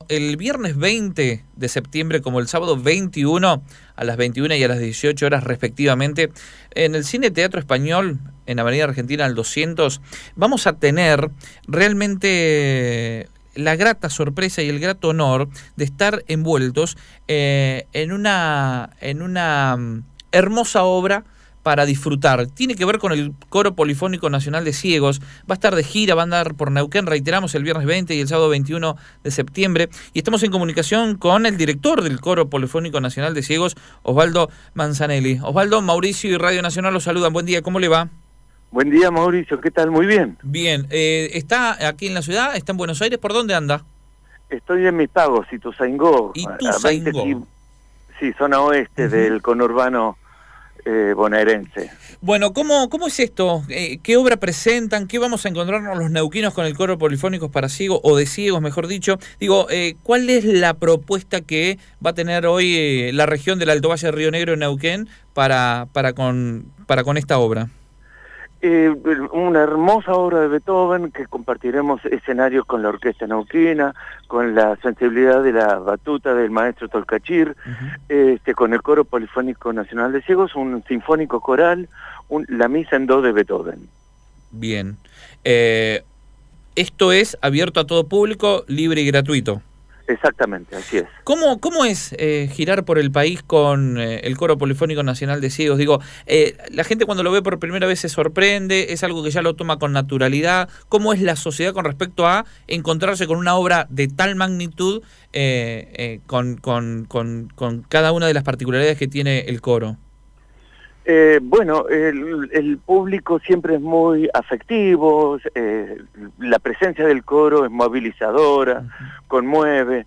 el viernes 20 de septiembre como el sábado 21 a las 21 y a las 18 horas respectivamente, en el Cine Teatro Español, en Avenida Argentina al 200, vamos a tener realmente la grata sorpresa y el grato honor de estar envueltos en una hermosa obra para disfrutar. Tiene que ver con el Coro Polifónico Nacional de Ciegos. Va a estar de gira, va a andar por Neuquén, reiteramos, el viernes 20 y el sábado 21 de septiembre. Y estamos en comunicación con el director del Coro Polifónico Nacional de Ciegos, Osvaldo Manzanelli. Osvaldo, Mauricio y Radio Nacional los saludan. Buen día, ¿cómo le va? Buen día, Mauricio, ¿qué tal? Muy bien. Bien, ¿está aquí en la ciudad? ¿Está en Buenos Aires? ¿Por dónde anda? Estoy en Mis Pagos, Ituzaingó. Ituzaingó. Sí, zona oeste del conurbano bonaerense. Bueno, ¿cómo es esto? ¿Qué obra presentan? ¿Qué vamos a encontrarnos los neuquinos con el Coro Polifónico para Ciegos, o de Ciegos, mejor dicho? Digo, ¿cuál es la propuesta que va a tener hoy la región del Alto Valle de Río Negro en Neuquén para con esta obra? Una hermosa obra de Beethoven que compartiremos escenarios con la orquesta neuquina, con la sensibilidad de la batuta del maestro Tolcachir, con el Coro Polifónico Nacional de Ciegos, un sinfónico coral, la misa en do de Beethoven. Bien. Esto es abierto a todo público, libre y gratuito. Exactamente, así es. ¿Cómo es girar por el país con el Coro Polifónico Nacional de Ciegos? Digo, la gente cuando lo ve por primera vez se sorprende, es algo que ya lo toma con naturalidad. ¿Cómo es la sociedad con respecto a encontrarse con una obra de tal magnitud con cada una de las particularidades que tiene el coro? Bueno, el público siempre es muy afectivo, la presencia del coro es movilizadora, conmueve,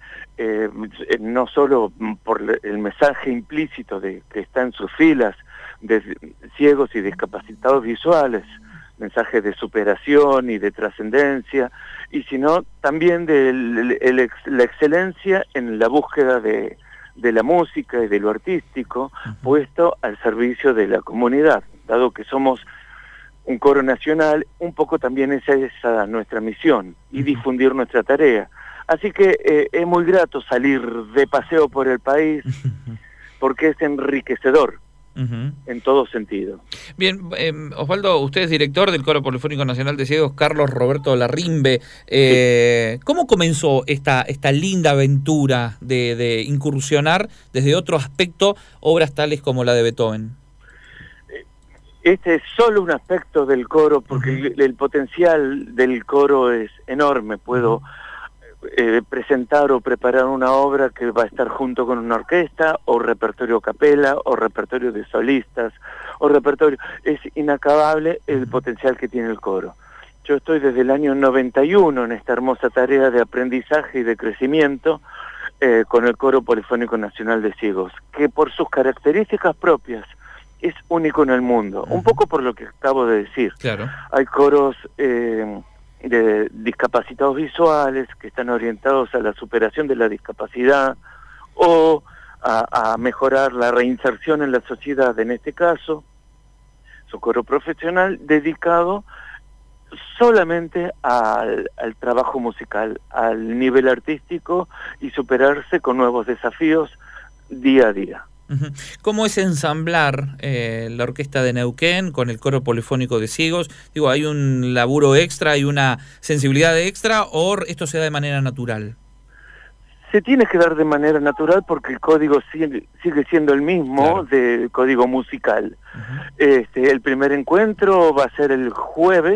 no solo por el mensaje implícito de que está en sus filas de ciegos y discapacitados visuales, mensaje de superación y de trascendencia, y sino también de la excelencia en la búsqueda de la música y de lo artístico puesto al servicio de la comunidad, dado que somos un coro nacional, un poco también esa es nuestra misión y difundir nuestra tarea. Así que es muy grato salir de paseo por el país porque es enriquecedor. En todo sentido. Bien, Osvaldo, usted es director del Coro Polifónico Nacional de Ciegos, Carlos Roberto Larrimbe. ¿Cómo comenzó esta linda aventura de incursionar desde otro aspecto obras tales como la de Beethoven? Este es solo un aspecto del coro, porque el potencial del coro es enorme. Puedo presentar o preparar una obra que va a estar junto con una orquesta, o repertorio a capela, o repertorio de solistas, o repertorio... Es inacabable el potencial que tiene el coro. Yo estoy desde el año 91 en esta hermosa tarea de aprendizaje y de crecimiento con el Coro Polifónico Nacional de Ciegos, que por sus características propias es único en el mundo. Un poco por lo que acabo de decir. Claro. Hay coros de discapacitados visuales que están orientados a la superación de la discapacidad o a mejorar la reinserción en la sociedad, en este caso su coro profesional dedicado solamente al trabajo musical, al nivel artístico y superarse con nuevos desafíos día a día. ¿Cómo es ensamblar la orquesta de Neuquén con el Coro Polifónico de Ciegos? Digo, ¿hay un laburo extra, hay una sensibilidad extra o esto se da de manera natural? Se tiene que dar de manera natural porque el código sigue siendo el mismo, claro, del código musical. El primer encuentro va a ser el jueves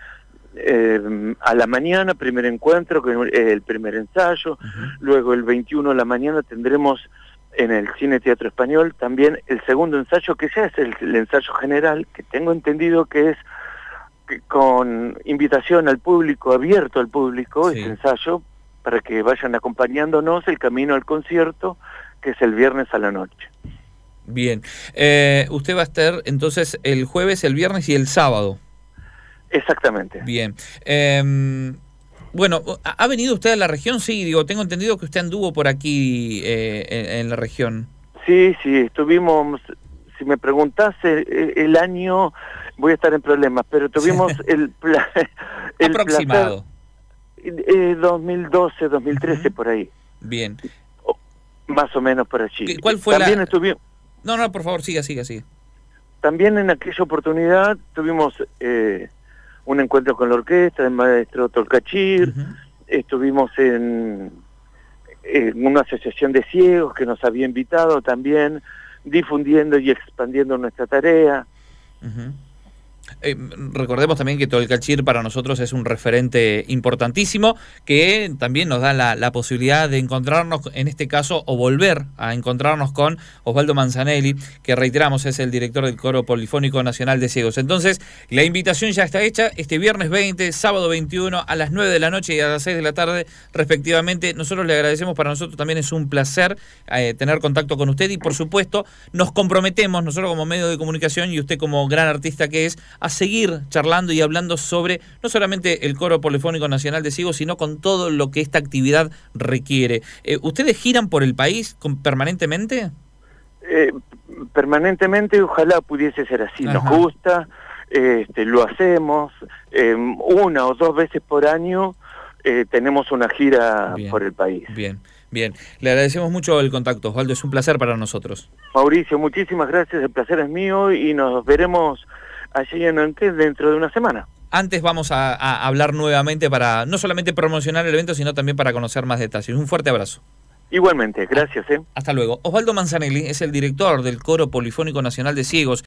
a la mañana, primer encuentro, el primer ensayo. Luego el 21 a la mañana tendremos en el Cine Teatro Español también el segundo ensayo, que ya es el ensayo general, que tengo entendido que es con invitación al público, abierto al público, sí, este ensayo, para que vayan acompañándonos el camino al concierto, que es el viernes a la noche. Bien. Usted va a estar entonces el jueves, el viernes y el sábado. Exactamente. Bien. Bueno, ¿ha venido usted a la región? Sí, digo, tengo entendido que usted anduvo por aquí en la región. Sí, estuvimos, si me preguntase el año, voy a estar en problemas, pero tuvimos el aproximado. placer, 2012, 2013, por ahí. Bien. Más o menos por allí. ¿Cuál fue También la...? estuvimos... No, por favor, siga. También en aquella oportunidad tuvimos un encuentro con la orquesta del maestro Tolcachir, estuvimos en una asociación de ciegos que nos había invitado también, difundiendo y expandiendo nuestra tarea. Recordemos también que Tolcachir para nosotros es un referente importantísimo que también nos da la posibilidad de encontrarnos, en este caso, o volver a encontrarnos con Osvaldo Manzanelli, que reiteramos es el director del Coro Polifónico Nacional de Ciegos. Entonces, la invitación ya está hecha, este viernes 20, sábado 21, a las 9 de la noche y a las 6 de la tarde, respectivamente. Nosotros le agradecemos, para nosotros también es un placer tener contacto con usted y, por supuesto, nos comprometemos, nosotros como medio de comunicación y usted como gran artista que es, a seguir charlando y hablando sobre no solamente el Coro Polifónico Nacional de Ciegos, sino con todo lo que esta actividad requiere. ¿Ustedes giran por el país permanentemente? Permanentemente, ojalá pudiese ser así. Nos gusta, lo hacemos. 1 o 2 veces por año tenemos una gira por el país. Bien. Le agradecemos mucho el contacto, Osvaldo, es un placer para nosotros. Mauricio, muchísimas gracias, el placer es mío y nos veremos allí en Nantes dentro de una semana. Antes vamos a hablar nuevamente para no solamente promocionar el evento, sino también para conocer más detalles. Un fuerte abrazo. Igualmente, gracias. Hasta luego. Osvaldo Manzanelli es el director del Coro Polifónico Nacional de Ciegos.